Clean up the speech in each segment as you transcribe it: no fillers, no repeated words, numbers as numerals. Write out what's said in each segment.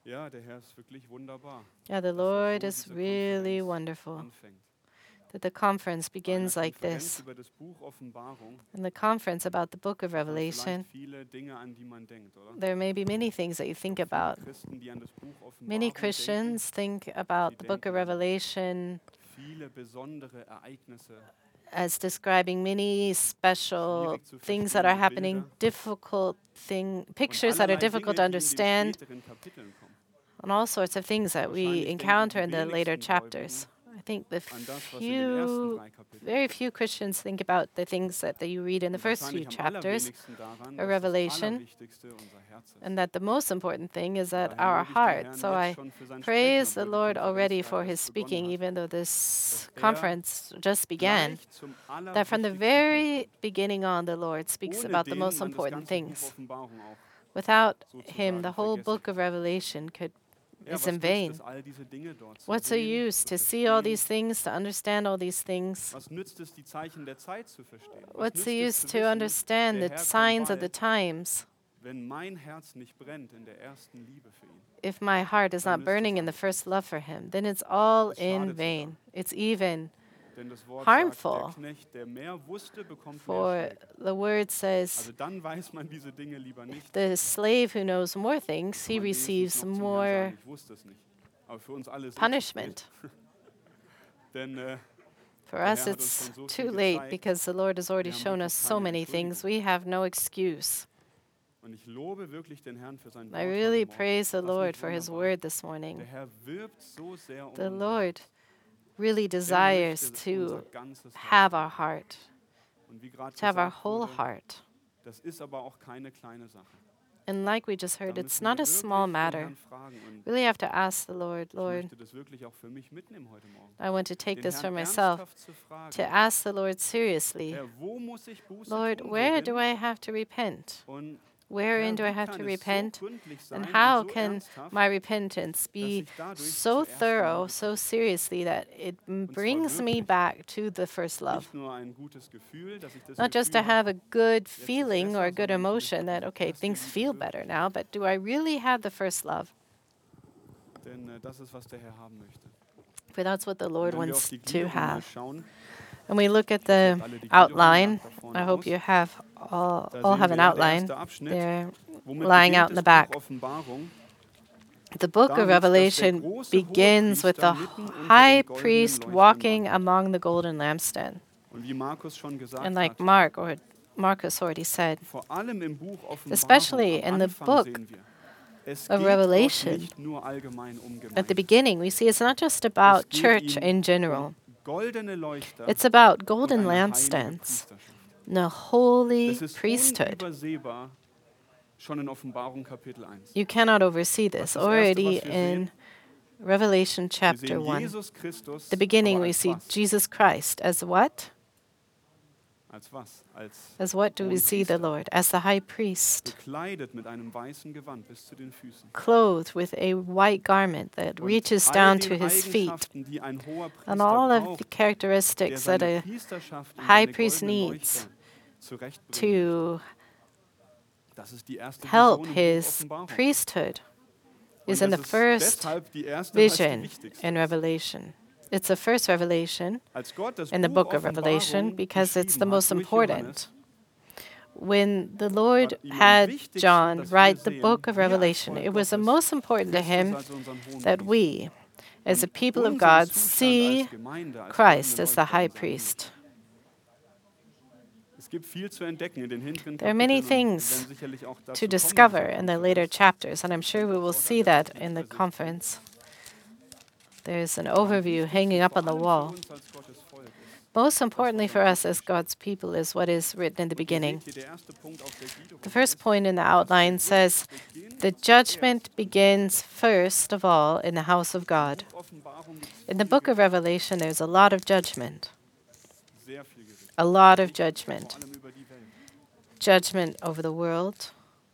Ja, der Herr ist wirklich wunderbar, Yeah, the dass Lord so is diese really Konferenz wonderful. anfängt. That the conference Bei einer begins like Konferenz this. über das Buch Offenbarung In the conference about the book of hat man vielleicht Revelation, viele Dinge, an die man denkt, oder? there may be many things that you Ich think glaube, viele about. Christen, die an das Buch Many Offenbarung denken, Christians think sie about the book of denken an Revelation viele besondere Ereignisse, as describing many special schwierig zu things that are verstehende happening, Bilder pictures und that are allerlei difficult to Dinge, die in den understand, späteren Kapiteln kommen. and all sorts of things that we Wahrscheinlich denken encounter die in the later wenigsten chapters. Gläubigen I think the an das, was in den ersten few, 3 Kapiteln very steht. few Christians think about the things that you read in the Und first few wahrscheinlich am chapters allerwenigsten daran, of dass das Revelation, Allerwichtigste unser Herz ist. and that the most important thing is Von that daher our lobe ich den heart. Herrn So jetzt I schon für sein Sprechen, praise the obwohl die Lord Konferenz already gerade for his erst begonnen speaking, hat, even though this dass er conference just began. gleich zum That from the allerwichtigsten Punkt very kommt, beginning on, the Lord speaks ohne about the den most man das important ganze Buch things. Offenbarung auch Without him, sozusagen the whole vergessen book of kann. Revelation Ja, is was in nützt vain. es, all diese Dinge dort zu What's the sehen, use zu to see all these verstehen? things, to understand all these things? Was nützt es, die Zeichen der Zeit zu verstehen? Was What's the nützt es use zu to wissen, understand der the Herr kommt signs of the bald, times wenn mein Herz nicht brennt in der ersten Liebe für ihn? if my heart is Dann not nützt es burning in the alles first nichts. love for him? Then it's all Es in schadet sogar. vain. It's even Denn das Wort harmful. sagt, der Knecht, der mehr wusste, bekommt mehr For Schläge. the word says, Also dann weiß man diese Dinge lieber nicht. the slave who knows more things, he Man wenigstens receives noch zum Herrn more sagen, ich wusste es nicht. Aber für uns alle ist punishment. Denn For Der us, Herr hat uns it's schon so too viel late gezeigt. because the Lord has already Wir haben shown wirklich us so keine many things. We have no excuse. und ich lobe wirklich den Herrn für sein I Wort really heute Morgen. praise the Das ist Lord nicht for his wunderbar. word this Der morning. Herr wirbt so sehr um The unser Lord Herz. really Er desires möchte unser to ganzes Herz have haben. our heart, Und wie gerade to have our gesagt whole wurde, heart. das ist aber auch keine kleine Sache. And like we just Da heard, it's müssen not wir a small wirklich den matter. Herrn fragen. Und Really have to ask the Lord, ich Lord, möchte das wirklich auch für mich mitnehmen heute Morgen. I want to take Den this for Herrn myself, ernsthaft zu to fragen, ask the Lord seriously, Herr, wo muss ich Buße Lord, tun, where do worin? I have to repent? Und Wherein Herr, do I wie have kann to es so repent? gründlich sein And und how so can ernsthaft, my repentance dass be ich dadurch so zur ersten thorough, Liebe so komme? seriously that it Und zwar brings me wirklich. back to the first love? Nicht nur ein gutes Gefühl, dass ich das Not just to Gefühl have habe, a good jetzt ist feeling or a besser, good sondern ich möchte emotion auch that, diese okay, erste things Liebe feel better wirklich now, haben. but do I really have the first love? Denn das ist, was der Herr haben möchte. For that's what the Und Lord wenn wir auf wants die to Gliederung mal have. schauen, And we look at ich hoffe, ihr the habt alle die Gliederung outline. lag da vorne I hope aus. you have Da all sehen have wir an ja, der outline. erste Abschnitt. They're Womit lying beginnt out in the das Buch back. Offenbarung? The book of Damit, dass der Revelation große begins with Hohepriester the mitten unter high den goldenen priest Leuchtern walking wandelt. among the golden lampstand. Und wie Markus schon gesagt And like hat, Marcus already said, vor allem im Buch Offenbarung, especially am in the Anfang book sehen wir, es of geht dort Revelation, nicht nur allgemein um at the Gemeinde. beginning, we see it's not just Es about geht church ihm in general. um goldene Leuchter It's about und golden eine heilige lampstands Priesterschaft. and a holy Das ist priesthood. unübersehbar, schon in Offenbarung Kapitel 1. You cannot oversee Was this. ist das Erste, Already was wir in sehen? Revelation Wir chapter sehen 1, Jesus Christus, the beginning, aber we als see was? Jesus Christ as what? Als was? Als As what do we see the Hohenpriester, Lord? As the high priest, bekleidet mit einem weißen Gewand bis zu den Füßen. clothed with a white garment that Und reaches all down den to his feet. Eigenschaften, die ein hoher And Priester all of the braucht, der characteristics that seine a Priesterschaft und high seine priest goldenen needs Leuchter zurechtbringen to möchte. Das ist die erste help Vision im Buch his Offenbarung. priesthood Und is in the das ist first deshalb die erste, weil es die vision wichtigste in ist. Revelation. It's the first revelation Als Gott das in the Buch book of Revelation Offenbarung because it's the geschrieben hat most durch important. Johannes, When the Lord war ihm am had wichtigsten, John dass wir write the sehen, book of wir als Revelation, Volk it was the Gottes, most important to Christus him als unseren that Hohenpriester we, as a und people of unseren God, Zustand see als Gemeinde, als Christ goldene as the Leuchter high in seinem Licht. priest. Es gibt viel zu entdecken in den hinteren There are many Kapiteln und wir things werden sicherlich auch dazu to kommen, discover dieser in the later Konferenz. chapters, and I'm sure we will see that in the conference. There's an overview hanging up on the wall. Most importantly for us as God's people is what is written in the beginning. The first point in the outline says, the judgment begins first of all in the house of God. In the book of Revelation, there's a lot of judgment. A lot of judgment. Judgment over the world.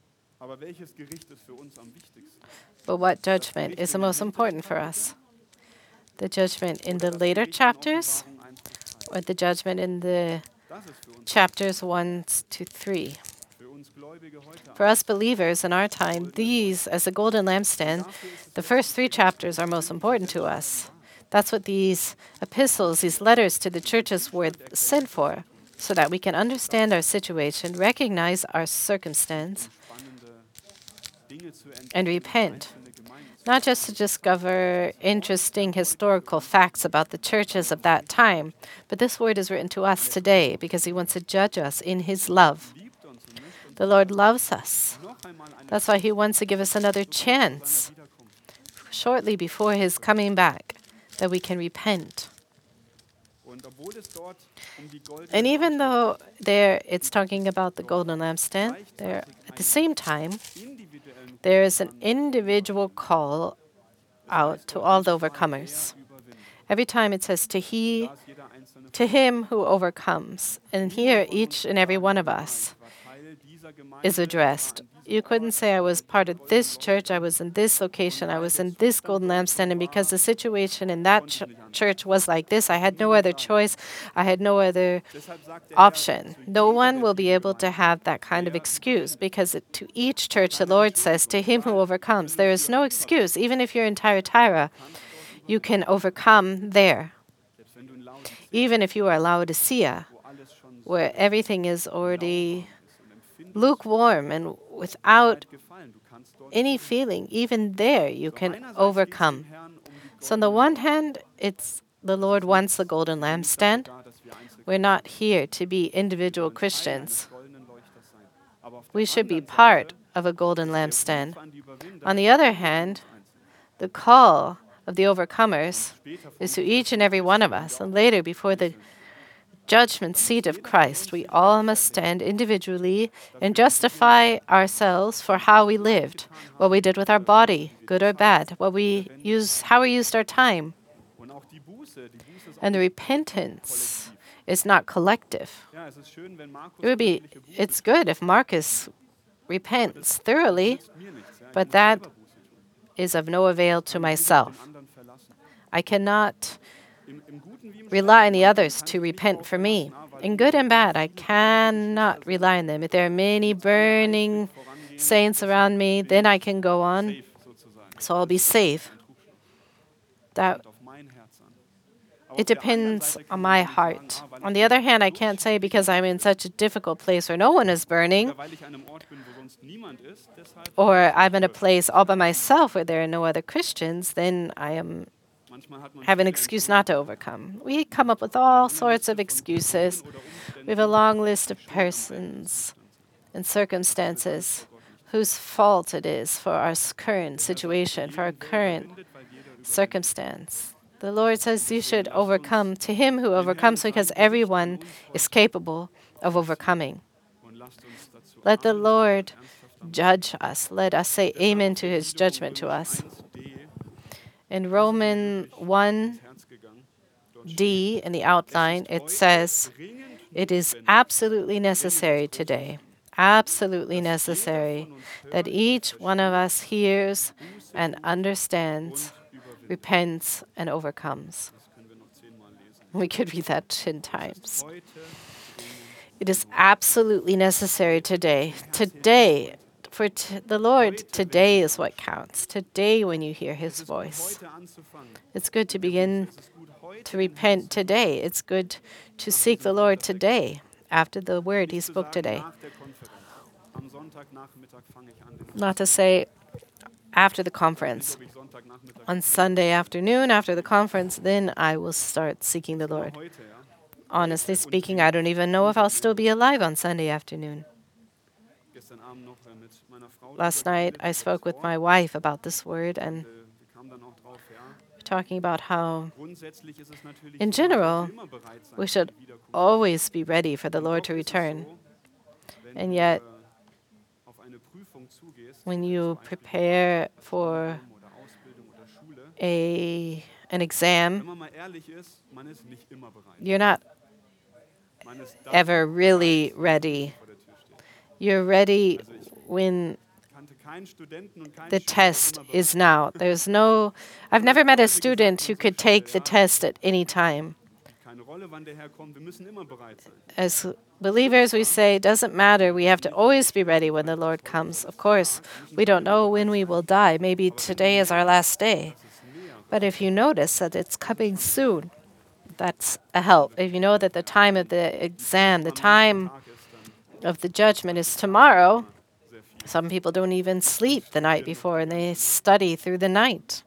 But what judgment is the most important for us? The judgment in the later chapters or the judgment in the chapters 1 to 3? For us believers in our time, these, as a golden lampstand, the first 3 chapters are most important to us. That's what these epistles, these letters to the churches were sent for, so that we can understand our situation, recognize our circumstance, and repent. Not just to discover interesting historical facts about the churches of that time, but this word is written to us today because he wants to judge us in his love. The Lord loves us. That's why he wants to give us another chance shortly before his coming back, that we can repent. And even though there it's talking about the golden lampstand, there at the same time, there is an individual call out to all the overcomers. Every time it says to him who overcomes. And here each and every one of us is addressed. You couldn't say I was part of this church, I was in this location, I was in this golden lampstand, and because the situation in that church was like this, I had no other choice, I had no other option. No one will be able to have that kind of excuse, because to each church the Lord says, to him who overcomes. There is no excuse. Even if you're in Thyatira, you can overcome there. Even if you are Laodicea, where everything is already lukewarm and without any feeling, even there you can overcome. So on the one hand, it's the Lord wants the golden lampstand. We're not here to be individual Christians. We should be part of a golden lampstand. On the other hand, the call of the overcomers is to each and every one of us. And later, before the judgment seat of Christ, we all must stand individually and justify ourselves for how we lived, what we did with our body, good or bad, how we used our time. And the repentance is not collective. It's good if Marcus repents thoroughly, but that is of no avail to myself. I cannot rely on the others to repent for me. In good and bad, I cannot rely on them. If there are many burning saints around me, then I can go on, so I'll be safe. It depends on my heart. On the other hand, I can't say because I'm in such a difficult place where no one is burning, or I'm in a place all by myself where there are no other Christians, then I have an excuse not to overcome. We come up with all sorts of excuses. We have a long list of persons and circumstances whose fault it is for our current situation, for our current circumstance. The Lord says you should overcome to him who overcomes, because everyone is capable of overcoming. Let the Lord judge us. Let us say amen to his judgment to us. In Romans 1d, in the outline, it says, it is absolutely necessary today, absolutely necessary, that each one of us hears and understands, repents, and overcomes. We could read that 10 times. It is absolutely necessary today. Today, for the Lord, today is what counts. Today, when you hear his voice. It's good to begin to repent today. It's good to seek the Lord today, after the word he spoke today. Not to say after the conference. On Sunday afternoon, after the conference, then I will start seeking the Lord. Honestly speaking, I don't even know if I'll still be alive on Sunday afternoon. Last night, I spoke with my wife about this word, and we're talking about how, in general, we should always be ready for the Lord to return. And yet, when you prepare for an exam, you're not ever really ready. You're ready when the test is now. I've never met a student who could take the test at any time. As believers, we say, it doesn't matter. We have to always be ready when the Lord comes. Of course, we don't know when we will die. Maybe today is our last day. But if you notice that it's coming soon, that's a help. If you know that the time of the exam, the time of the judgment is tomorrow, some people don't even sleep the night before and they study through the night.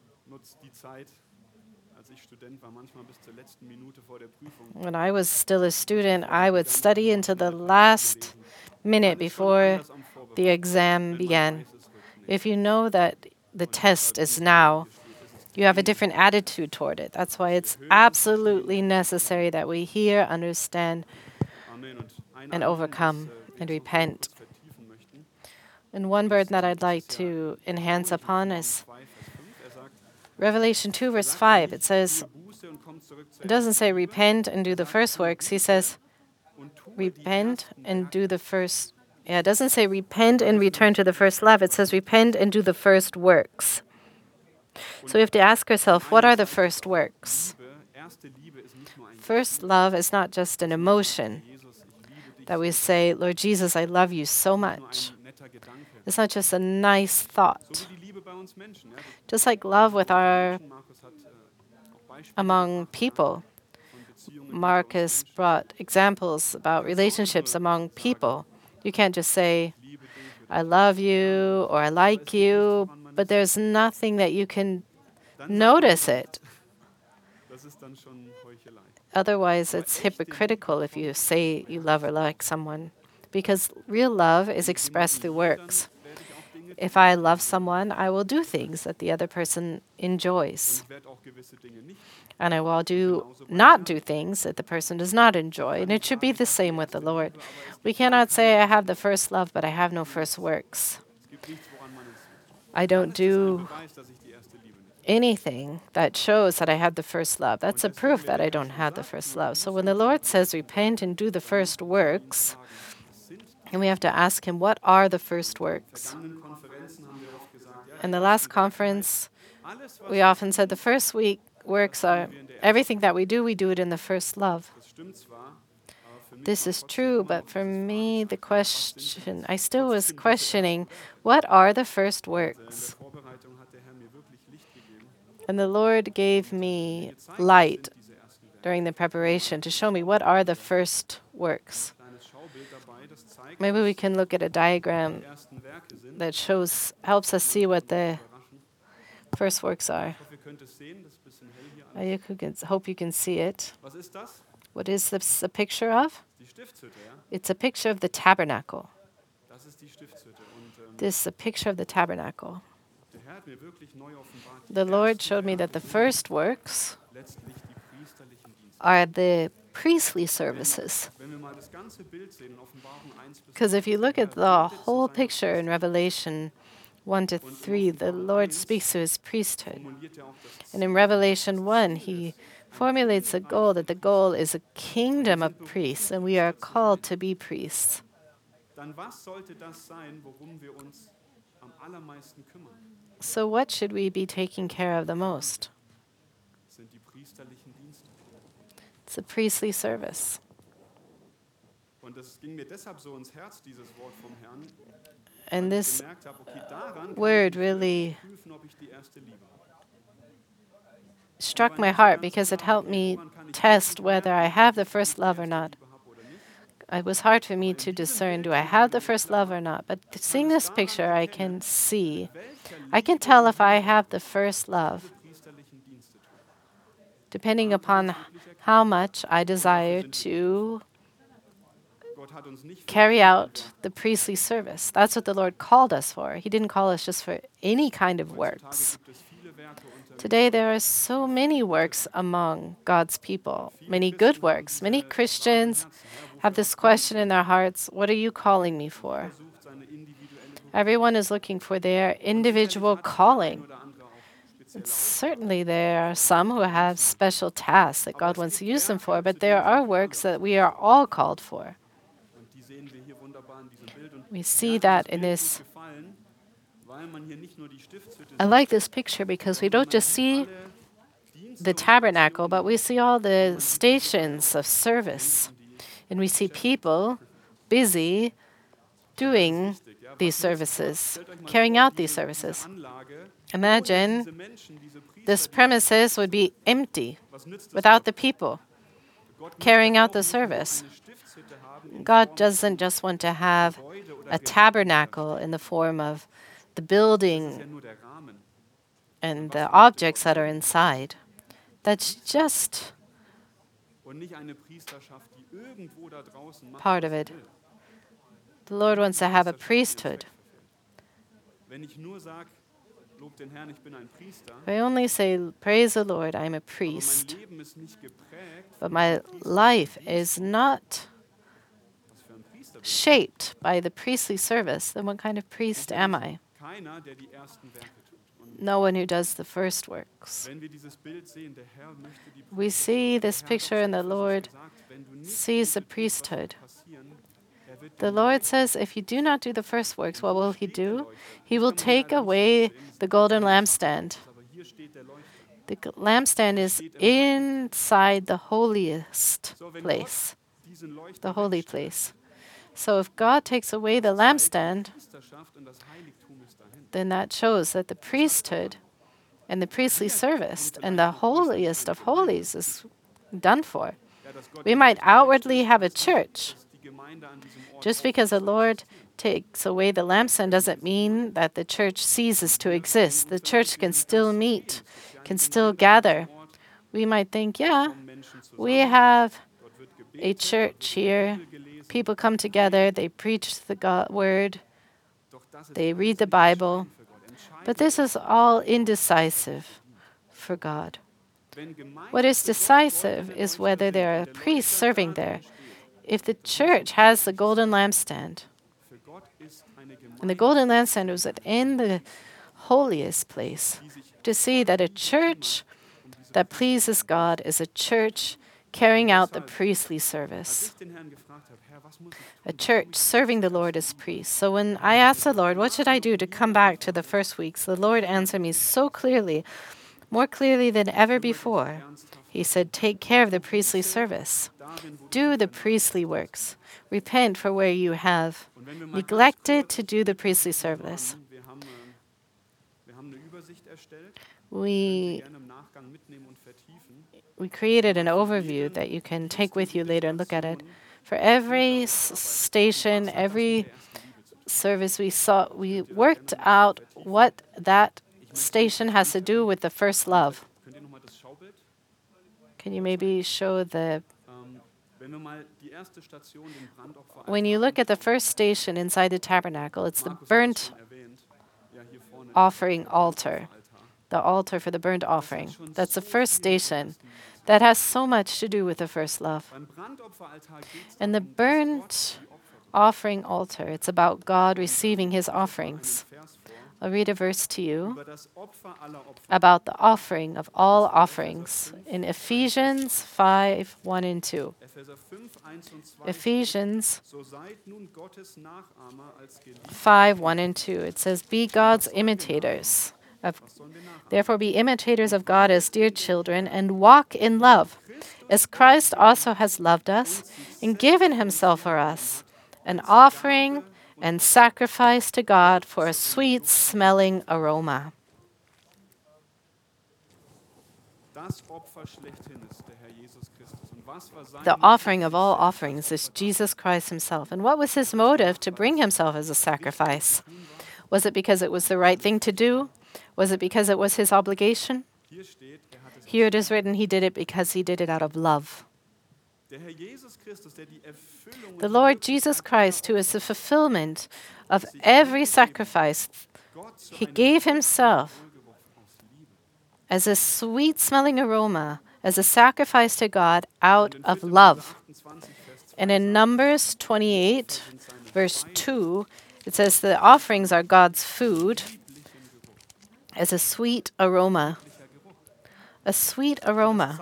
When I was still a student, I would study until the last minute before the exam began. If you know that the test is now, you have a different attitude toward it. That's why it's absolutely necessary that we hear, understand, and overcome and repent. And one burden that I'd like to enhance upon is Revelation 2, verse 5. It says, it doesn't say repent and do the first works. He says, repent and do the first. Yeah, it doesn't say repent and return to the first love. It says repent and do the first works. So we have to ask ourselves, what are the first works? First love is not just an emotion that we say, Lord Jesus, I love you so much. It's not just a nice thought. Just like love with among people. Marcus brought examples about relationships among people. You can't just say, I love you or I like you, but there's nothing that you can notice it. Otherwise, it's hypocritical if you say you love or like someone, because real love is expressed through works. If I love someone, I will do things that the other person enjoys. And I will not do things that the person does not enjoy. And it should be the same with the Lord. We cannot say I have the first love, but I have no first works. I don't do anything that shows that I have the first love. That's a proof that I don't have the first love. So when the Lord says repent and do the first works, and we have to ask him, what are the first works? In the last conference, we often said the first works are everything that we do it in the first love. This is true, but for me, I still was questioning, what are the first works? And the Lord gave me light during the preparation to show me what are the first works. Maybe we can look at a diagram that helps us see what the first works are. I hope you can see it. What is this a picture of? It's a picture of the tabernacle. This is a picture of the tabernacle. The Lord showed me that the first works are the priestly services. Because if you look at the whole picture in Revelation 1-3, the Lord speaks to his priesthood. And in Revelation 1, he formulates a goal, that the goal is a kingdom of priests, and we are called to be priests. So what should we be taking care of the most? It's a priestly service. And this word really struck my heart because it helped me test whether I have the first love or not. It was hard for me to discern, do I have the first love or not? But seeing this picture, I can tell if I have the first love, depending upon how much I desire to carry out the priestly service. That's what the Lord called us for. He didn't call us just for any kind of works. Today, there are so many works among God's people, many good works. Many Christians have this question in their hearts, what are you calling me for? Everyone is looking for their individual calling. And certainly, there are some who have special tasks that God wants to use them for, but there are works that we are all called for. We see that in this. I like this picture because we don't just see the tabernacle, but we see all the stations of service. And we see people busy doing these services, carrying out these services. Imagine this premises would be empty without the people carrying out the service. God doesn't just want to have a tabernacle in the form of the building and the objects that are inside. That's just part of it. The Lord wants to have a priesthood. If I only say, praise the Lord, I'm a priest, but my life is not shaped by the priestly service, then what kind of priest am I? No one who does the first works. We see this picture and the Lord sees the priesthood. The Lord says, if you do not do the first works, what will He do? He will take away the golden lampstand. The lampstand is inside the holiest place, the holy place. So if God takes away the lampstand, then that shows that the priesthood and the priestly service and the holiest of holies is done for. We might outwardly have a church. Just because the Lord takes away the lampstand doesn't mean that the church ceases to exist. The church can still meet, can still gather. We might think, yeah, we have a church here. People come together, they preach the word, they read the Bible. But this is all indecisive for God. What is decisive is whether there are priests serving there. If the church has the golden lampstand, and the golden lampstand was in the holiest place, to see that a church that pleases God is a church carrying out the priestly service. A church serving the Lord as priest. So when I asked the Lord, what should I do to come back to the first weeks, the Lord answered me so clearly, more clearly than ever before. He said, take care of the priestly service. Do the priestly works. Repent for where you have neglected to do the priestly service. We created an overview that you can take with you later and look at it. For every station, every service we worked out what that station has to do with the first love. Can you maybe show the... When you look at the first station inside the tabernacle, it's the burnt offering altar, the altar for the burnt offering. That's the first station. That has so much to do with the first love. And the burnt offering altar, it's about God receiving His offerings. I'll read a verse to you about the offering of all offerings in Ephesians 5, 1 and 2. Ephesians 5, 1 and 2. It says, be God's imitators. Therefore be imitators of God as dear children and walk in love, as Christ also has loved us and given Himself for us, an offering and sacrifice to God for a sweet-smelling aroma. The offering of all offerings is Jesus Christ Himself. And what was His motive to bring Himself as a sacrifice? Was it because it was the right thing to do? Was it because it was His obligation? Here it is written, He did it because He did it out of love. The Lord Jesus Christ, who is the fulfillment of every sacrifice, He gave Himself as a sweet-smelling aroma, as a sacrifice to God out of love. And in Numbers 28, verse 2, it says the offerings are God's food as a sweet aroma. A sweet aroma.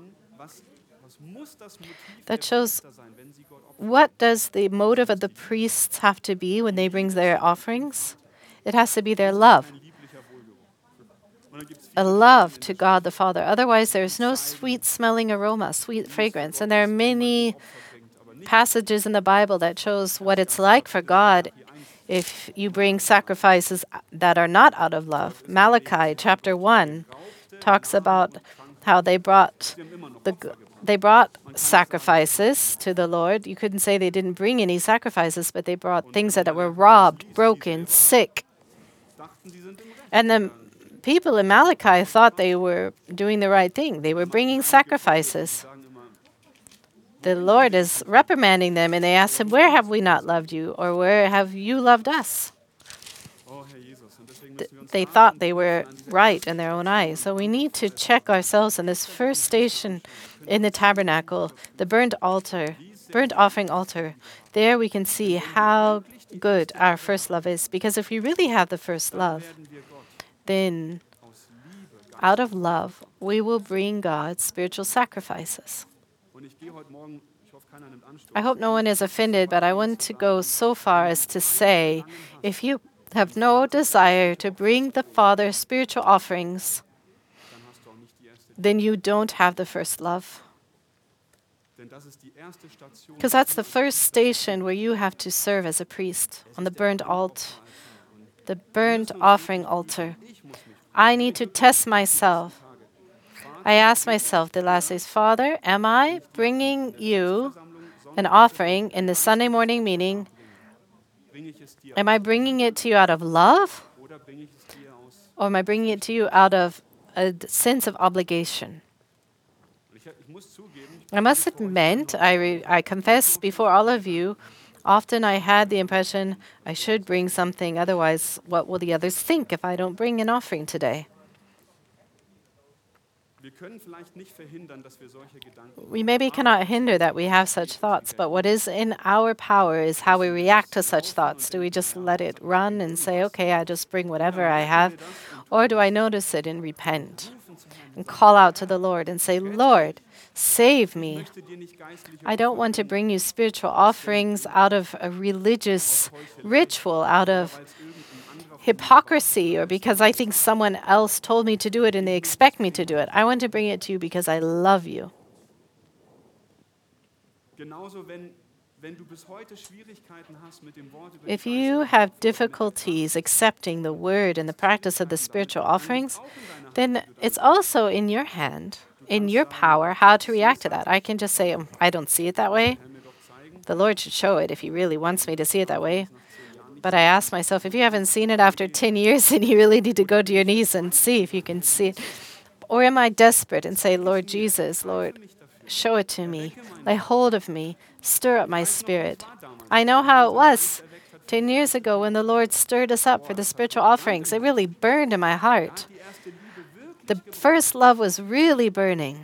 That shows what does the motive of the priests have to be when they bring their offerings? It has to be their love. a love to God the Father. Otherwise, there's no sweet-smelling aroma, sweet fragrance. And there are many passages in the Bible that shows what it's like for God if you bring sacrifices that are not out of love. Malachi chapter 1 talks about how they brought sacrifices to the Lord. You couldn't say they didn't bring any sacrifices, but they brought things that were robbed, broken, sick. And the people in Malachi thought they were doing the right thing. They were bringing sacrifices. The Lord is reprimanding them, and they ask him, "Where have we not loved you, or where have you loved us?" They thought they were right in their own eyes. So we need to check ourselves in this first station in the tabernacle, the burnt offering altar. There we can see how good our first love is. Because if we really have the first love, then out of love, we will bring God spiritual sacrifices. I hope no one is offended, but I want to go so far as to say, if you have no desire to bring the Father spiritual offerings, then you don't have the first love. Because that's the first station where you have to serve as a priest on the burnt offering altar. I need to test myself. I ask myself the last days, Father, am I bringing you an offering in the Sunday morning meeting? Am I bringing it to you out of love? Or am I bringing it to you out of a sense of obligation? I must admit, I confess before all of you, often I had the impression I should bring something, otherwise what will the others think if I don't bring an offering today? We maybe cannot hinder that we have such thoughts, but what is in our power is how we react to such thoughts. Do we just let it run and say, okay, I just bring whatever I have? Or do I notice it and repent and call out to the Lord and say, Lord, save me. I don't want to bring you spiritual offerings out of a religious ritual, out of hypocrisy, or because I think someone else told me to do it and they expect me to do it. I want to bring it to you because I love you. If you have difficulties accepting the word and the practice of the spiritual offerings, then it's also in your hand, in your power, how to react to that. I can just say, I don't see it that way. The Lord should show it if He really wants me to see it that way. But I ask myself, if you haven't seen it after 10 years, then you really need to go to your knees and see if you can see it. Or am I desperate and say, Lord Jesus, Lord, show it to me. Lay hold of me. Stir up my spirit. I know how it was 10 years ago when the Lord stirred us up for the spiritual offerings. It really burned in my heart. The first love was really burning.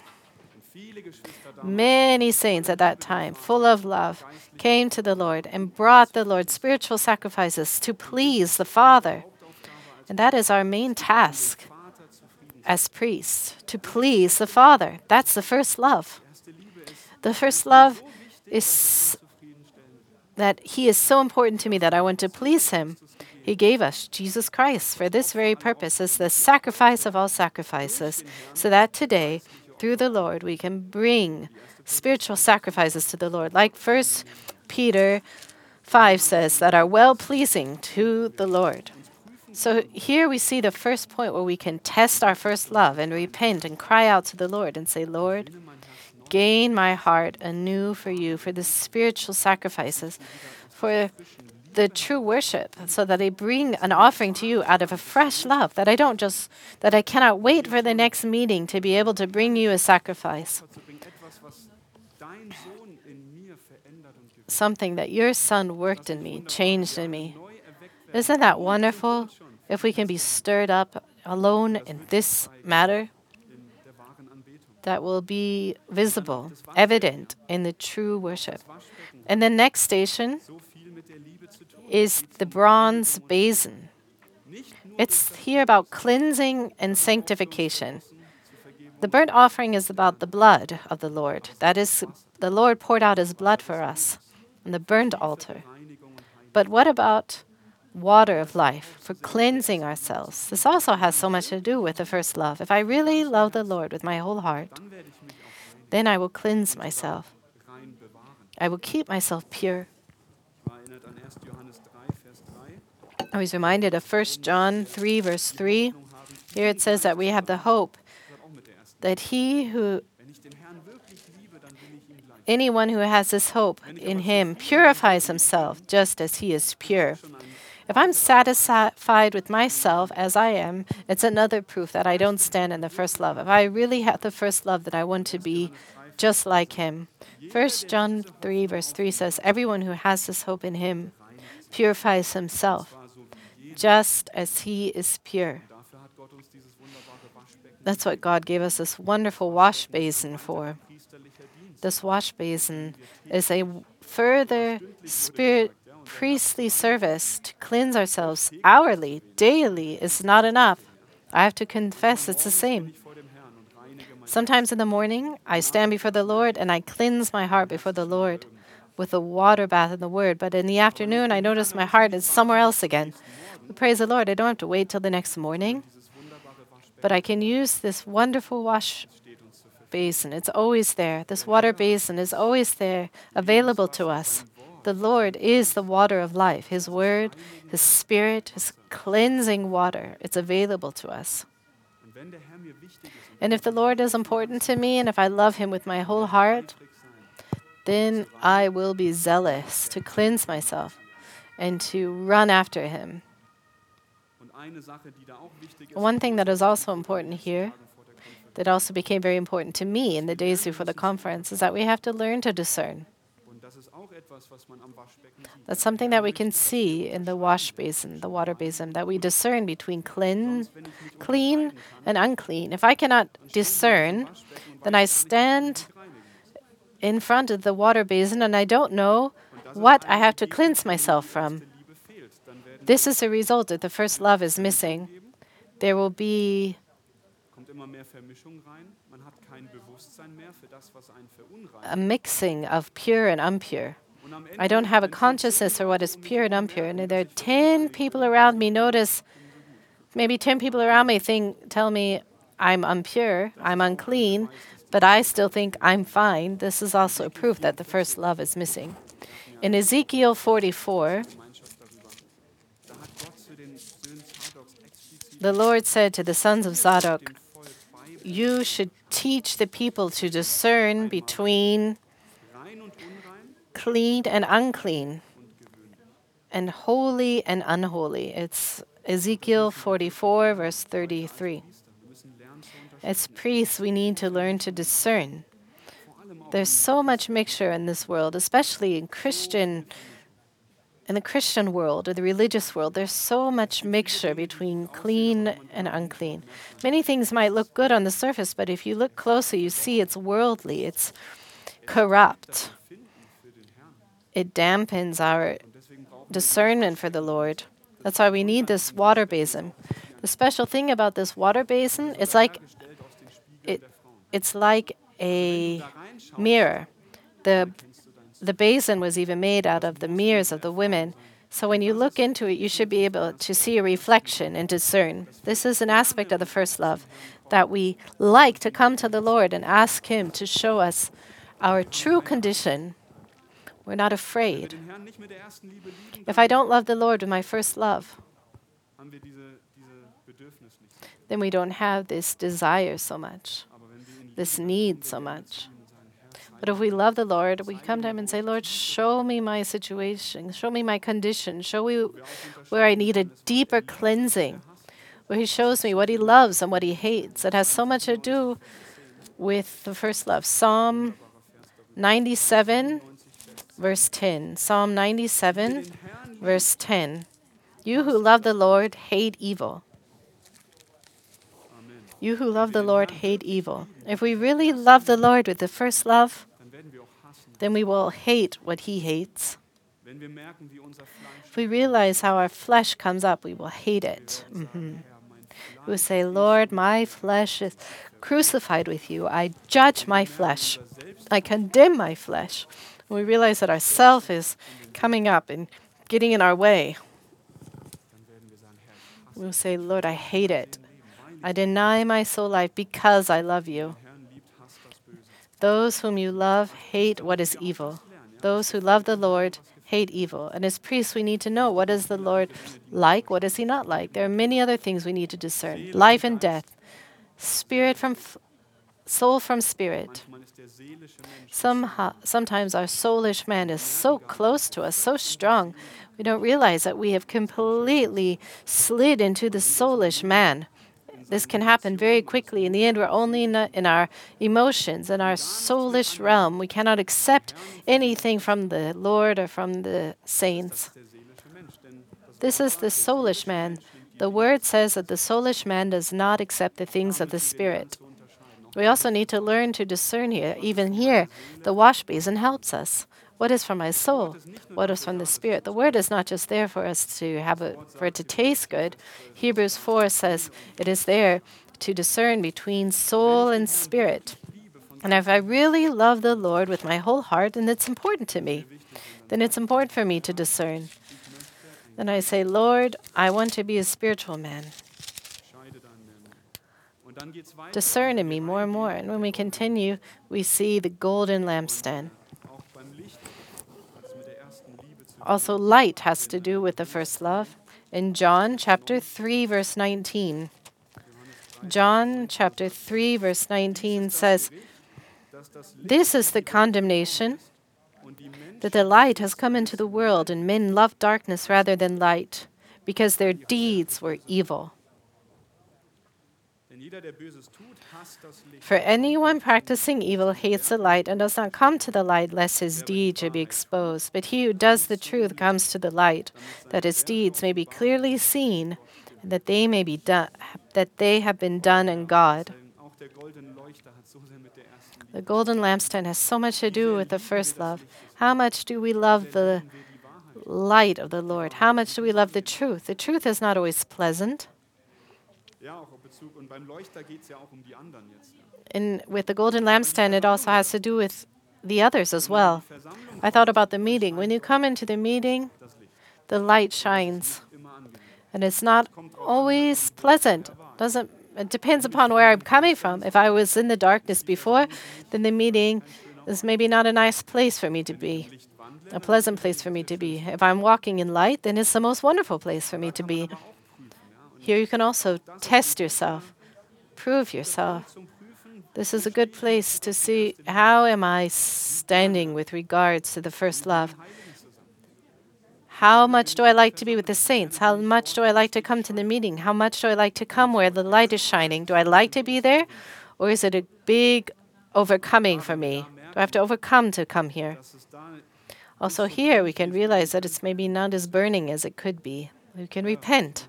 Many saints at that time, full of love, came to the Lord and brought the Lord spiritual sacrifices to please the Father. And that is our main task as priests, to please the Father. That's the first love. The first love is that He is so important to me that I want to please Him. He gave us Jesus Christ for this very purpose, as the sacrifice of all sacrifices, so that today, through the Lord, we can bring spiritual sacrifices to the Lord, like 1 Peter 5 says, that are well-pleasing to the Lord. So here we see the first point where we can test our first love and repent and cry out to the Lord and say, Lord, gain my heart anew for you, for the spiritual sacrifices, for the true worship, so that I bring an offering to you out of a fresh love, that I cannot wait for the next meeting to be able to bring you a sacrifice. Something that your Son worked in me, changed in me. Isn't that wonderful? If we can be stirred up alone in this matter, that will be visible, evident in the true worship. And the next station is the bronze basin. It's here about cleansing and sanctification. The burnt offering is about the blood of the Lord. That is, the Lord poured out His blood for us on the burnt altar. But what about water of life, for cleansing ourselves. This also has so much to do with the first love. If I really love the Lord with my whole heart, dann werde ich mich auch then I will cleanse myself. rein bewahren. I will keep myself pure. Ich war erinnert an 1. Johannes 3, Vers 3. I was reminded of 1 John 3, verse 3. Here it says that we have the hope Das hat auch mit der ersten. that Wenn ich den Herrn wirklich liebe, dann will ich ihm gleich. anyone who has this hope in him purifies himself just as he is pure. If I'm satisfied with myself as I am, it's another proof that I don't stand in the first love. If I really have the first love, then I want to be just like him. 1 John 3, verse 3 says, everyone who has this hope in him purifies himself just as he is pure. Dafür hat Gott uns dieses wunderbare Waschbecken, That's what God gave us this wonderful wash basin for. priesterlicher Dienst. This wash basin is a further spirit priestly service to cleanse ourselves hourly, daily is not enough. I have to confess it's the same. Vor dem Herrn und reinige mein Sometimes in the morning, I stand before the Lord and I cleanse my heart before the Lord with a water bath in the Word. But in the afternoon, I notice my heart is somewhere else again. But praise the Lord, I don't have to wait till the next morning, dieses wunderbare Waschbecken but I can use this wonderful wash steht uns zur Verfügung. basin. It's always there. This water basin is always there, available to us. The Lord is the water of life. His Word, His Spirit, His cleansing water. It's available to us. Und wenn der Herr mir wichtig ist And if the Lord is important to me, and if I love Him with my whole heart, und sein, then I will be zealous to cleanse myself and to run after Him. und eine Sache, die da auch wichtig ist, One thing that is also important here, vor der Konferenz, that also became very important to me in the days before the conference, is that we have to learn to discern. und das ist auch etwas, was man am Waschbecken sieht. That's something that we can see in the wash basin, the water basin, that we discern between clean and unclean. If I cannot discern, then I stand in front of the water basin and I don't know what I have to cleanse myself from. Liebe fehlt, dann werden This is a result that the first love is missing. There will be kommt immer mehr Vermischung rein. Man hat kein Bewusstsein mehr für das, was einen verunreinigt. a mixing of pure and impure. Und am Ende I don't have a consciousness for what is pure and impure. And there are 10 people around me notice, maybe 10 people around me tell me I'm impure, I'm unclean, but I still think I'm fine. This is also a proof that the first love is missing. In Ezekiel 44, Gemeinschaft darüber. Da hat Gott zu den Söhnen Zadoks explizit the Lord said to the sons of Zadok, dem Volk beibringen, you should teach the people to discern between rein und unrein clean and unclean, und gewöhnlich. and holy and unholy. It's Ezekiel 44, verse 33. Wir müssen lernen zu unterscheiden. As priests, we need to learn to discern. Vor allem auch There's so much mixture in this world, especially in the Christian world or the religious world. There's so much mixture between clean and unclean. Many things might look good on the surface, but if you look closer, you see it's worldly, it's corrupt. Finden für den Herrn. It dampens our Und deswegen brauchen discernment for the Lord. That's why we need this water basin. The special thing about this water basin, it's like wir gestellt aus den Spiegeln it, der Frauen. it's like a Da reinschauen, mirror. The kennst du dein the basin was even made out of the mirrors of the women. So when you look into it, you should be able to see a reflection and discern. This is an aspect of the first love, that we like to come to the Lord and ask Him to show us our true condition. We're not afraid. den Herrn nicht mit der ersten Liebe lieben, If I don't love the Lord with my first love, haben wir diese Bedürfnis nicht. then we don't have this desire so much, Aber wenn wir ihn this need so much. lieben und sein Herz But if we love the Lord, we come to Him and say, Lord, show me my situation, show me my condition, show me where I need a deeper cleansing, where He shows me what He loves and what He hates. It has so much to do with the first love. Psalm 97, verse 10. Psalm 97, verse 10. You who love the Lord hate evil. Amen. You who love the Lord hate evil. If we really love the Lord with the first love, Dann werden wir auch hassen, then we will hate what He hates. wenn wir merken, wie unser Fleisch If we realize how our flesh comes up, we will hate it. Herr, mein We will say, Lord, my flesh is crucified with you. I judge my flesh. I condemn my flesh. And we realize that our self is coming up and getting in our way. We will say, Lord, I hate it. I deny my soul life because I love you. Herrn liebt, hasst das Böse. Those whom you love hate what is evil. Those who love the Lord hate evil. And as priests, we need to know, what is the Lord like? What is he not like? There are many other things we need to discern. Life and death, spirit from soul from spirit. Manchmal ist der seelische Mensch Sometimes our soulish man is so close to us, so strong, we don't realize that we have completely slid into the soulish man. This can happen very quickly. In the end, we're only in our emotions, in our soulish realm. We cannot accept anything from the Lord or from the saints. der seelische Mensch. Denn das This is the soulish man. The word says that the soulish man does not accept the things of the Spirit. zu unterscheiden. We also need to learn to discern here. Even here, the wash basin helps us. What is from my soul? What is from the Spirit? The word is not just there for us to have for it to taste good. Hebrews 4 says it is there to discern between soul and spirit. And if I really love the Lord with my whole heart, and it's important to me, then it's important for me to discern. Then I say, Lord, I want to be a spiritual man. Scheide deinen Herrn. Und dann geht's weiter. Discern in me more and more. And when we continue, we see the golden lampstand. Auch beim Licht hat es mit der ersten Liebe zu tun. Also, light has to do with the first love. In John chapter 3, verse 19, John chapter 3, verse 19 says, Dass das Licht this is the condemnation, und die Menschen, that the light has come into the world, and men love darkness rather than light, because their deeds were evil. denn jeder, der Böses tut, hasst das Licht. For anyone practicing evil hates the light and does not come to the light, lest his deeds should be exposed. But he who does the truth comes to the light, that his deeds may be clearly seen, and that they may be done, that they have been done in God. Denn auch der goldene Leuchter hat so sehr mit der ersten Liebe. The golden lampstand has so much to do with the first love. How much do we love the light of the Lord? How much do we love the truth? The truth is not always pleasant. Ja, auch auf Bezug. Und beim Leuchter geht es ja auch um die anderen jetzt. Ja. And with the golden lampstand, it also has to do with the others as well. I thought about the meeting. When you come into the meeting, Das Licht the light shines, immer angenehm. and it's not always pleasant. It depends upon where I'm coming from. If I was in the darkness before, then the meeting is maybe not a nice place for me to be, Licht wandeln, a pleasant place for me to be. If I'm walking in light, then it's the most wonderful place for me to be. auch prüfen. Ja. Und Here you can also test yourself, prove yourself. zum Prüfen, This is a good place to see, how am I standing with regards to the first love? Heiligen zusammen. How much do I like to be with the saints? How much do I like to come to the meeting? How much do I like to come where the light is shining? Do I like to be there? Or is it a big overcoming for me? Do I have to overcome to come here? Dass es da Also, here we can realize that it's maybe not as burning as it could be. We can repent.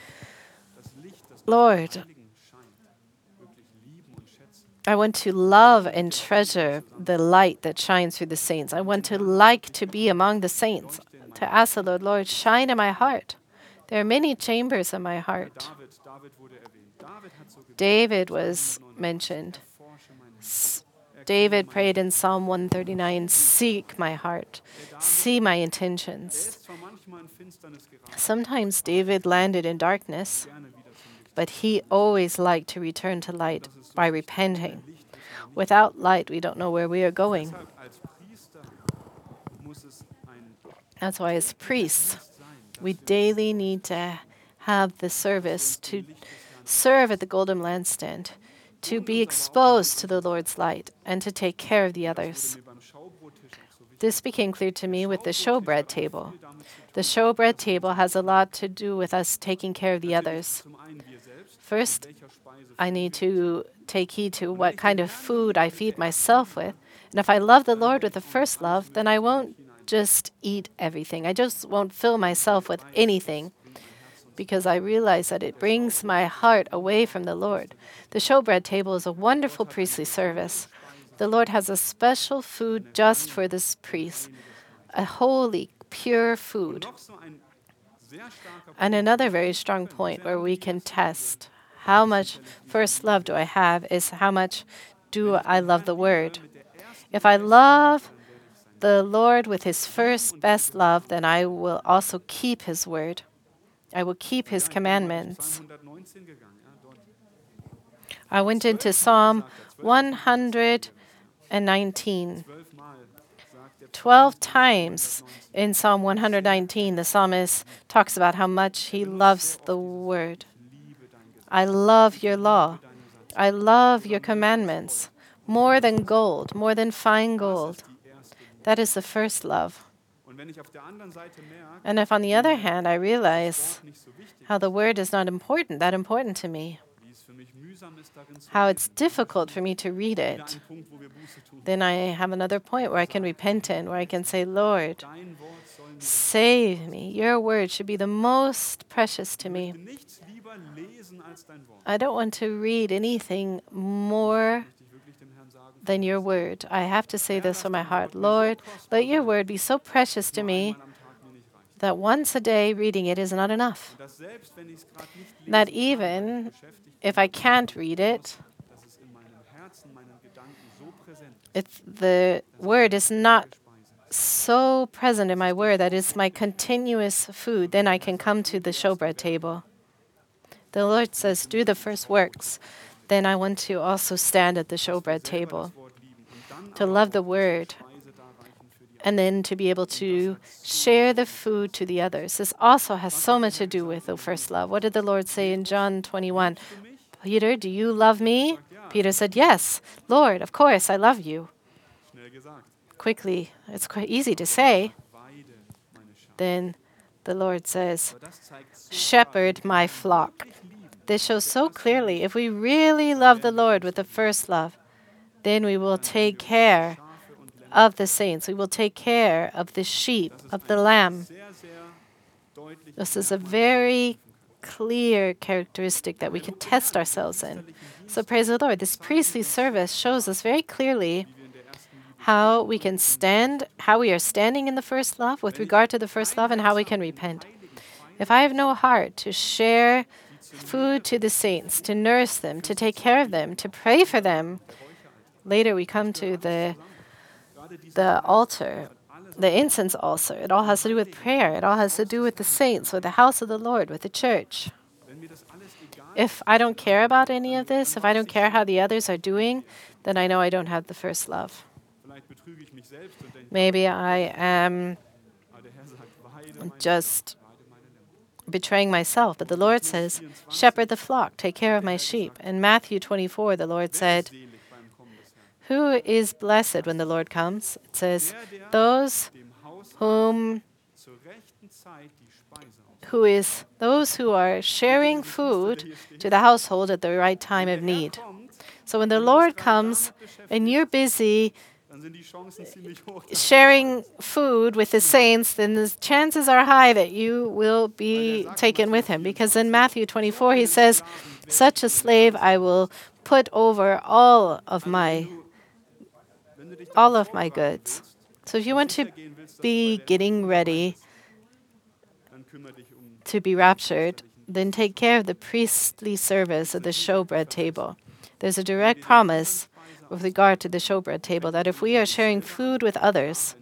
das Licht, das Lord, Heiligen scheint, wirklich lieben und schätzen. I want to love and treasure the light that shines through the saints. I want to like to be among the saints, to ask the Lord, Lord, shine in my heart. There are many chambers in my heart. David wurde erwähnt. David hat so gebetet. David was mentioned. Forsche mein Herz. David prayed in Psalm 139, seek my heart, see my intentions. Ist zwar manchmal in Finsternis geraten, Sometimes David landed in darkness, gerne wieder zum Licht. but he always liked to return to light by repenting. Without light, we don't know where we are going. Deshalb als Priester muss es ein That's why, as priests, sein, we daily need to have the service to serve at the golden lampstand, to be exposed to the Lord's light, and to take care of the others. mir beim Schaubrottisch auch so wichtig. This became clear to me with the showbread table. The showbread table has a lot to do with us taking care of the others. Zum einen wir selbst, First, welcher Speise I need to take heed to what kind of food I feed myself with. And if I love the Lord with the first love, then I won't just eat everything. I just won't fill myself with anything, because I realize that it brings my heart away from the Lord. The showbread table is a wonderful priestly service. The Lord has a special food just for this priest, a holy, pure food. noch so ein sehr starker And another very strong point where we can test how much first love do I have is how much do I love the Word. If I love the Lord with His first best love, then I will also keep His Word. I will keep his commandments. Psalm 119 gegangen. Ja, dort. I went into Psalm 119. 12-mal sagt der 12 times in Psalm 119, the psalmist talks about how much he loves the word. Liebe dein Gesetz. I love your law. I love your commandments more than gold, more than fine gold. Die erste Liebe. That is the first love. Und wenn ich auf der anderen Seite merke, And if on the other hand, I realize nicht so wichtig, how the word is not that important to me, wie es für mich mühsam ist, darin zu how it's difficult for me to read wieder it, ein Punkt, wo wir Buße tun. then I have another point where I can repent in, where I can say, Lord, Dein Wort soll mir save me. Your word should be the most precious to me. nichts lieber lesen als dein Wort. I don't want to read anything more Möchte ich wirklich dem Herrn sagen, than your word. I have to say this from my heart. Lord, let your word be so precious to me einmal am Tag mir nicht reicht. that once a day reading it is not enough. Dass selbst wenn ich es gerade nicht lese, That even if I can't read it, dass es in meinem Herzen, meinen Gedanken so präsent ist, if the word is not Speise. so present in my word that it's my continuous food, then I can come to the showbread table. The Lord says, do the first works. Then I want to also stand at the showbread table, Das Wort lieben und dann to love the word, Speise darreichen für die and then to be able to share the food to the others. This also has so much to do with the first love. What did the Lord say in John 21? Peter, do you love me? Peter said, yes, Lord, of course, I love you. schnell gesagt. Quickly, it's quite easy to say. Weide meine Schafe. Then the Lord says, Aber das zeigt so shepherd my flock. This shows so clearly, if we really love the Lord with the first love, then we will take care Schafe und Lämmer. of the saints. We will take care of the sheep, of the lamb. Sehr, sehr deutlich. This is a very clear characteristic that we can test ourselves in. So praise the Lord. This priestly service shows us very clearly how we can stand, how we are standing in the first love with regard to the first love, and how we can repent. If I have no heart to share food to the saints, to nurse them, to take care of them, to pray for them, later we come to the altar, the incense altar. It all has to do with prayer. It all has to do with the saints, with the house of the Lord, with the church. Wenn mir das alles egal If I don't care about any of this, if I don't care how the others are doing, then I know I don't have the first love. vielleicht betrüge ich mich selbst und denke, Maybe I am der Herr sagt, weide meine just weide meine Lämmer. betraying myself. But the Lord says, shepherd the flock, take care of my sheep. In Matthew 24, the Lord said, Selig beim Kommen des Herrn. who is blessed when the Lord comes? It says, those Dem Haus whom zur rechten Zeit die Speise aus. those who are sharing food to the household at the right time of need. So when the Lord comes and you're busy Dann sind die Chancen ziemlich hoch. sharing food with the saints, then the chances are high that you will be taken with him. Because in Matthew 24, he says, such a slave I will put over all of my Wenn du dich goods. So if you want to be getting ready dann kümmere dich to be raptured, then take care of the priestly service at the showbread table. There's a direct promise with regard to the showbread table that if we are sharing food with others,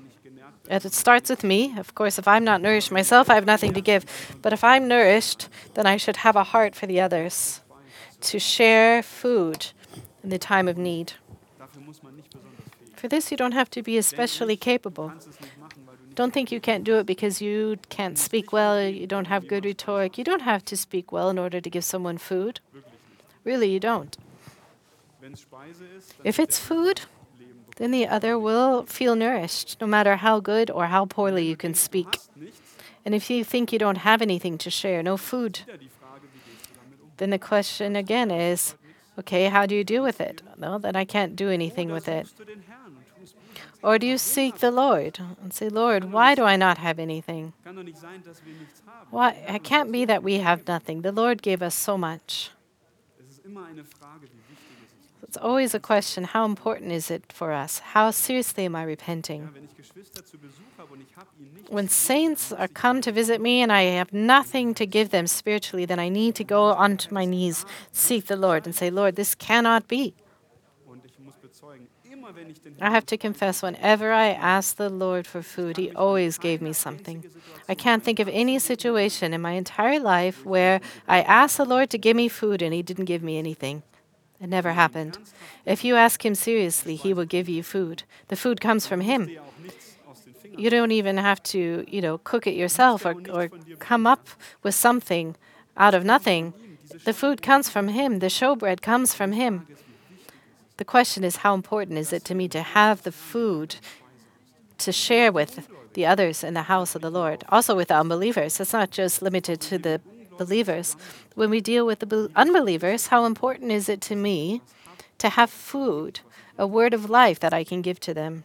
and it starts with me. Of course, if I'm not nourished myself, I have nothing to give. But if I'm nourished, then I should have a heart for the others, to share food in the time of need. Dafür muss man nicht besonders fähig. For this, you don't have to be especially capable. Du kannst es nicht machen, weil du nicht Don't think you can't do it because you can't speak well, you don't have good rhetoric. You don't have to speak well in order to give someone food. Really, you don't. wenn es Speise ist, dann If it's food, then the other will feel nourished, no matter how good or how poorly you can speak. hast nichts. And if you think you don't have anything to share, no food, Wieder die Frage, wie gehst du damit um? then the question again is, okay, how do you deal with it? No, then I can't do anything with it. Suchst du den Herrn und tust Gutes. Or do you seek the Lord and say, Lord, why do I not have anything? Kann doch nicht sein, dass wir nichts haben. Why? It can't be that we have nothing. The Lord gave us so much. Es ist immer eine Frage, wie wichtig es ist. It's always a question, how important is it for us? How seriously am I repenting? Ja, wenn ich Geschwister zu Besuch habe und ich habe ihnen nichts, When saints are come to visit me and I have nothing to give them spiritually, then I need to go onto my knees, seek the Lord, and say, Lord, this cannot be. und ich muss bezeugen, immer I have to confess, whenever I asked the Lord for food, He always gave me something. I can't think of any situation in my entire life where I asked the Lord to give me food and He didn't give me anything. It never happened. If you ask Him seriously, He will give you food. The food comes from Him. You don't even have to, cook it yourself or come up with something out of nothing. The food comes from Him. The showbread comes from Him. The question is, how important is it to me to have the food to share with the others in the house of the Lord? Also with the unbelievers. It's not just limited to the believers. When we deal with the unbelievers, how important is it to me to have food, a word of life that I can give to them?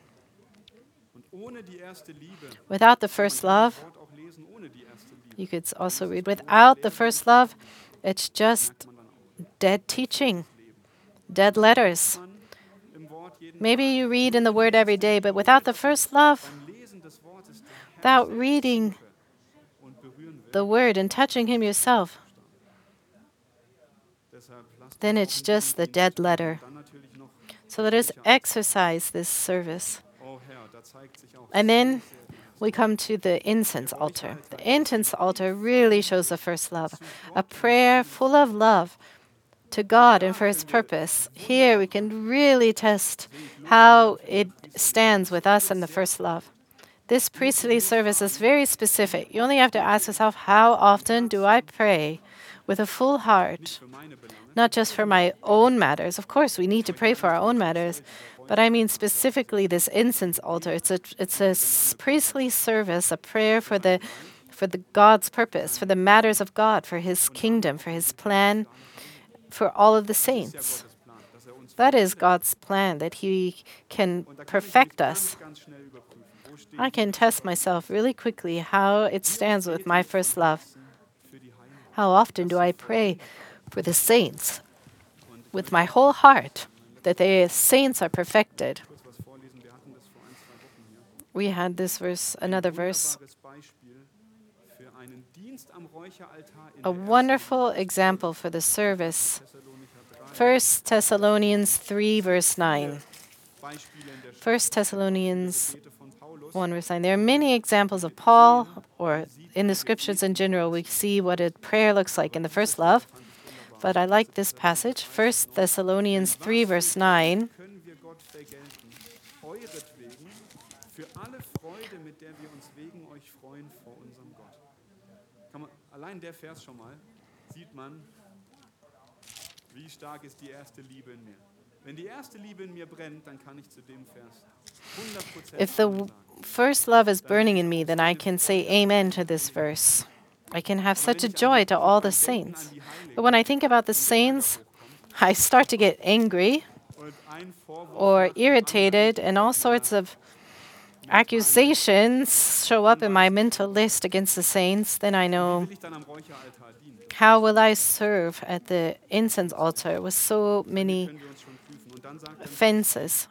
Without the first love, you could also read, without the first love, it's just dead teaching, dead letters. Maybe you read in the Word every day, but without the first love, without reading the Word and touching Him yourself, then it's just the dead letter. So let us exercise this service. And then we come to the incense altar. The incense altar really shows the first love, a prayer full of love to God and for His purpose. Here we can really test how it stands with us and the first love. This priestly service is very specific. You only have to ask yourself, how often do I pray with a full heart? Not just for my own matters. Of course, we need to pray for our own matters. But I mean specifically this incense altar. It's a priestly service, a prayer for the God's purpose, for the matters of God, for His kingdom, for His plan, for all of the saints. That is God's plan, that He can perfect us. I can test myself really quickly how it stands with my first love. How often do I pray for the saints with my whole heart, that the saints are perfected? We had this verse, another verse. A wonderful example for the service. 1 Thessalonians 3, verse 9. 1 Thessalonians 1, verse 9. There are many examples of Paul, or in the scriptures in general, we see what a prayer looks like in the first love. But I like this passage, 1 Thessalonians 3, verse 9. Allein der Vers schon mal, sieht man, wie stark ist die erste Liebe in mir. Wenn die erste Liebe in mir brennt, dann kann ich zu dem Vers 100% If the first love is burning in me, then I can say amen to this verse. I can have such a joy to all the saints. But when I think about the saints, I start to get angry or irritated, and all sorts of accusations show up in my mental list against the saints. Then I know, how will I serve at the incense altar with so many offenses?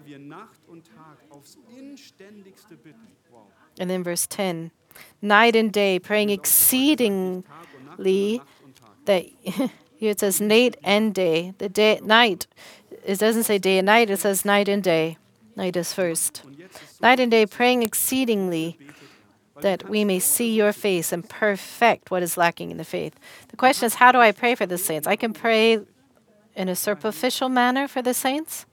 And then verse 10, night and day, praying exceedingly, that here it says night and day. The day, night, it doesn't say day and night, it says night and day. Night is first. Night and day, praying exceedingly, that we may see your face and perfect what is lacking in the faith. The question is, how do I pray for the saints? I can pray in a superficial manner for the saints.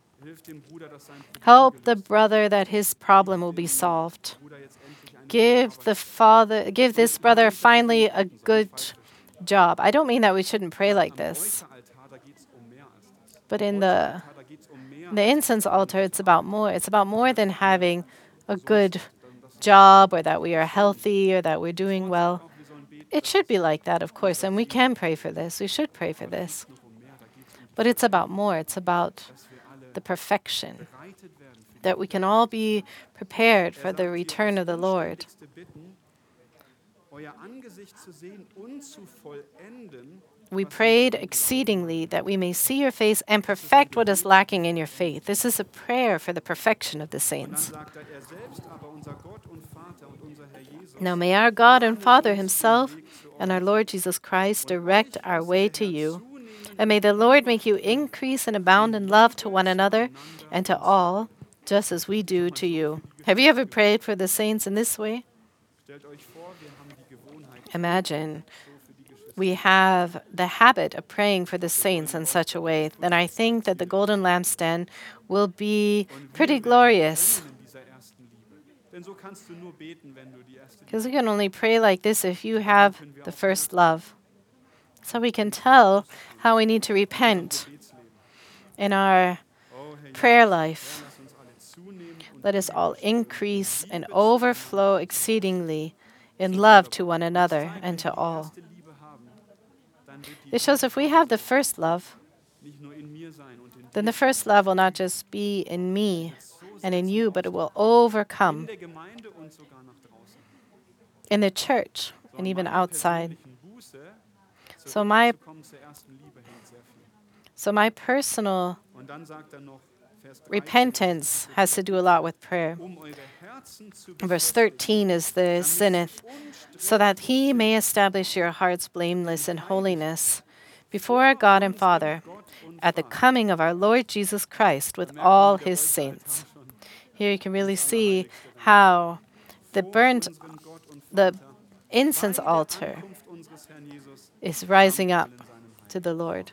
Help the brother that his problem will be solved. Give this brother finally a good job. I don't mean that we shouldn't pray like this. But in the incense altar, it's about more. It's about more than having a good job, or that we are healthy, or that we're doing well. It should be like that, of course, and we can pray for this. We should pray for this. But it's about more. It's about the perfection, that we can all be prepared for the return of the Lord. We prayed exceedingly that we may see your face and perfect what is lacking in your faith. This is a prayer for the perfection of the saints. Now may our God and Father Himself and our Lord Jesus Christ direct our way to you, And may the Lord make you increase and abound in love to one another and to all, just as we do to you. Have you ever prayed for the saints in this way? Imagine we have the habit of praying for the saints in such a way, then I think that the golden lampstand will be pretty glorious. Because you can only pray like this if you have the first love. So we can tell how we need to repent in our prayer life. Let us all increase and overflow exceedingly in love to one another and to all. It shows if we have the first love, then the first love will not just be in me and in you, but it will overcome in the church and even outside. So my personal repentance has to do a lot with prayer. Verse 13 is the zenith, so that he may establish your hearts blameless in holiness before our God and Father at the coming of our Lord Jesus Christ with all his saints. Here you can really see how the incense altar is rising up to the Lord.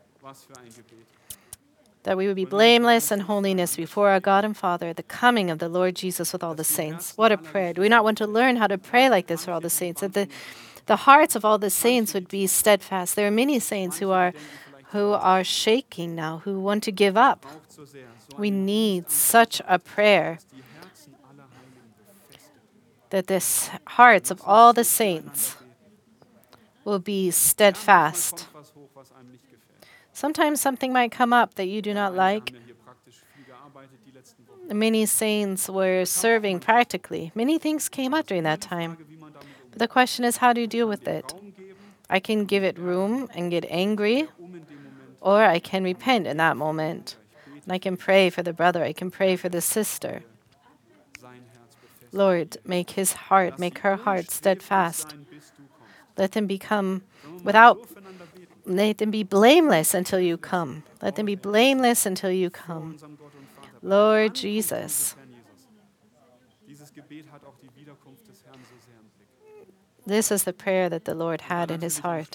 That we would be blameless in holiness before our God and Father at the coming of the Lord Jesus with all the saints. What a prayer. Do we not want to learn how to pray like this for all the saints? That the hearts of all the saints would be steadfast. There are many saints who are shaking now, who want to give up. We need such a prayer that the hearts of all the saints will be steadfast. Sometimes something might come up that you do not like. Many saints were serving practically. Many things came up during that time. But the question is, how do you deal with it? I can give it room and get angry, or I can repent in that moment. And I can pray for the brother. I can pray for the sister. Lord, make her heart steadfast. Let them be blameless until you come. Let them be blameless until you come. Lord Jesus. This is the prayer that the Lord had in his heart.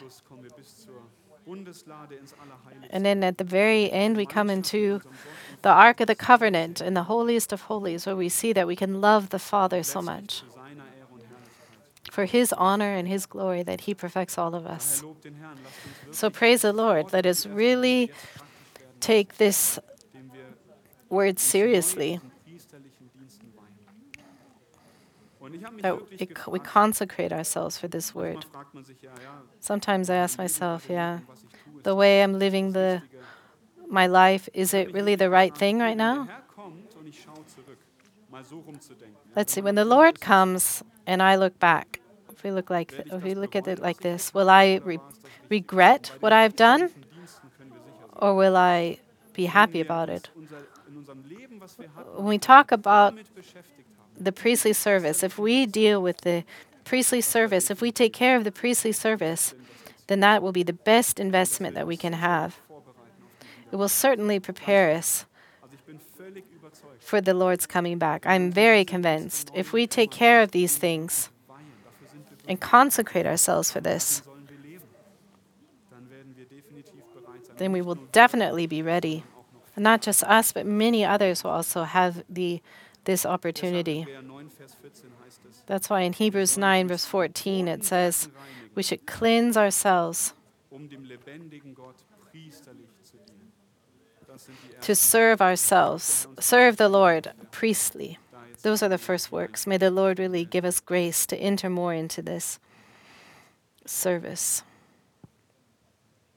And then at the very end, we come into the Ark of the Covenant in the holiest of holies, where we see that we can love the Father so much for his honor and his glory, that he perfects all of us. So praise the Lord. Let us really take this word seriously. That we consecrate ourselves for this word. Sometimes I ask myself, the way I'm living my life, is it really the right thing right now? Let's see, when the Lord comes and I look back, if we look at it like this, will I regret what I've done, or will I be happy about it? When we talk about the priestly service, if we deal with the priestly service, if we take care of the priestly service, then that will be the best investment that we can have. It will certainly prepare us for the Lord's coming back. I'm very convinced. If we take care of these things and consecrate ourselves for this, then we will definitely be ready. And not just us, but many others will also have this opportunity. That's why in Hebrews 9, verse 14, it says, we should cleanse ourselves to serve the Lord priestly. Those are the first works. May the Lord really give us grace to enter more into this service.